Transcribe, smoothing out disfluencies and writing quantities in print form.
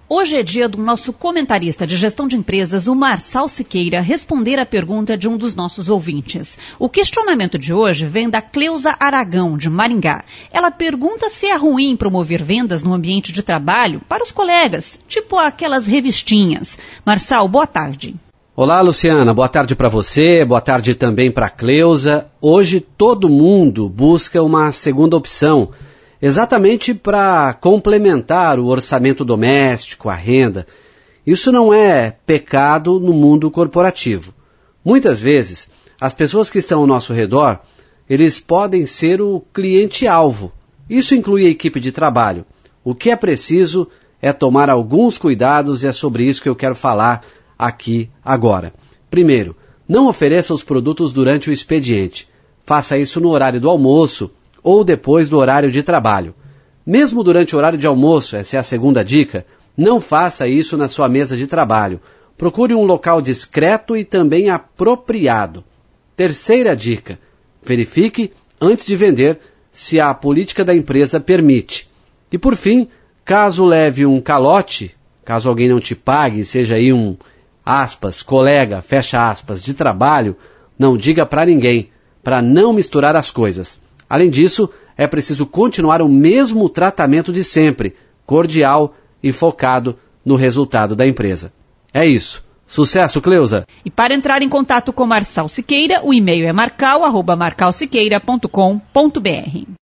Hoje é dia do nosso comentarista de gestão de empresas, o Marçal Siqueira, responder a pergunta de um dos nossos ouvintes. O questionamento de hoje vem da Cleusa Aragão, de Maringá. Ela pergunta se é ruim promover vendas no ambiente de trabalho para os colegas, tipo aquelas revistinhas. Marçal, boa tarde. Olá, Luciana. Boa tarde para você, boa tarde também para a Cleusa. Hoje todo mundo busca uma segunda opção, exatamente para complementar o orçamento doméstico, a renda. Isso não é pecado no mundo corporativo. Muitas vezes, as pessoas que estão ao nosso redor, eles podem ser o cliente-alvo. Isso inclui a equipe de trabalho. O que é preciso é tomar alguns cuidados e é sobre isso que eu quero falar aqui agora. Primeiro, não ofereça os produtos durante o expediente. Faça isso no horário do almoço ou depois do horário de trabalho. Mesmo durante o horário de almoço, essa é a segunda dica, não faça isso na sua mesa de trabalho. Procure um local discreto e também apropriado. Terceira dica, verifique antes de vender se a política da empresa permite. E por fim, caso leve um calote, caso alguém não te pague, seja aí um, aspas, colega, fecha aspas, de trabalho, não diga para ninguém, para não misturar as coisas. Além disso, é preciso continuar o mesmo tratamento de sempre, cordial e focado no resultado da empresa. É isso. Sucesso, Cleusa! E para entrar em contato com Marçal Siqueira, o e-mail é marcal@marcalsiqueira.com.br.